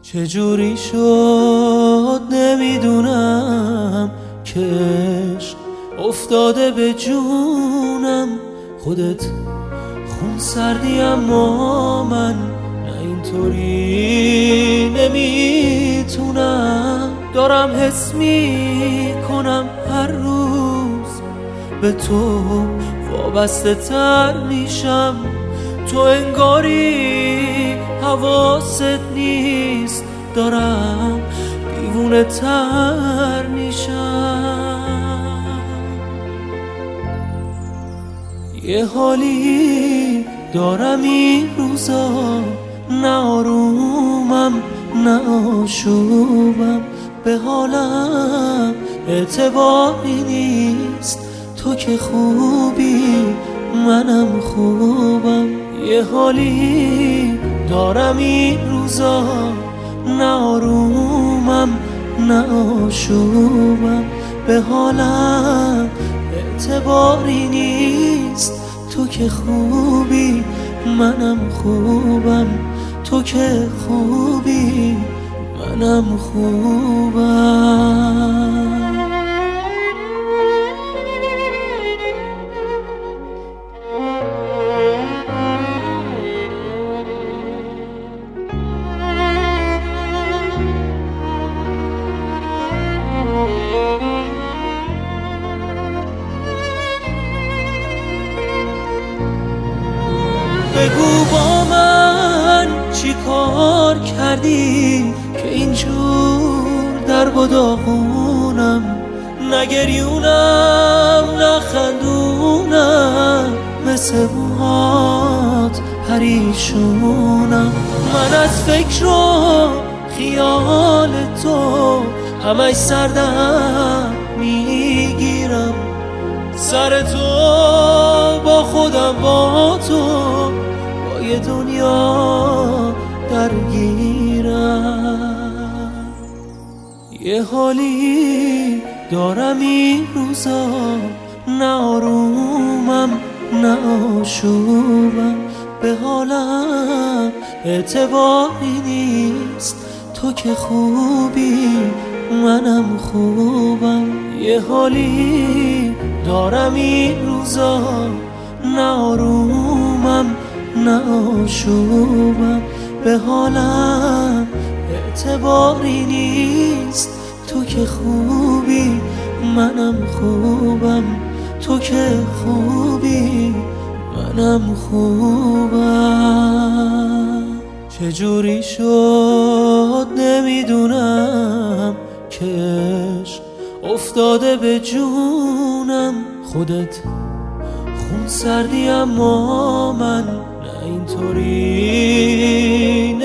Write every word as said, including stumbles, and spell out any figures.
چجوری شد نمیدونم که عشق افتاده به جونم. خودت خون سردی اما من نه اینطوری نمیتونم. دارم حس میکنم هر روز به تو وابسته تر میشم. تو انگاری حواست نیست، دارم دیوونه تر میشم. یه حالی دارم این روزا، نه آرومم نه آشوبم، به حالم اعتباری نیست. تو که خوبی منم خوبم. یه حالی دارم این روزا، نه آرومم نه آشوبم، به حالم اعتباری نیست. تو که خوبی منم خوبم، تو که خوبی منم خوبم. بگو با من چی کار کردی که اینجور در و داغونم، نگریونم نخندونم، مثل موهات پریشونم. من از فکر و خیال تو همش سردم میگیرم. سر تو با خودم با تو با یه دنیا درگیرم. یه حالی دارم این روزا، نه آرومم نه آشوبم، به حالم اعتباری نیست. تو که خوبی منم خوبم. یه حالی دارم این روزا، نه آرومم نه آشوبم، به حالم اعتباری نیست. تو که خوبی منم خوبم، تو که خوبی منم خوبم. چجوری شد نمیدونم که عشق افتاده به جونم. خودت خون سردی اما من نه اینطوری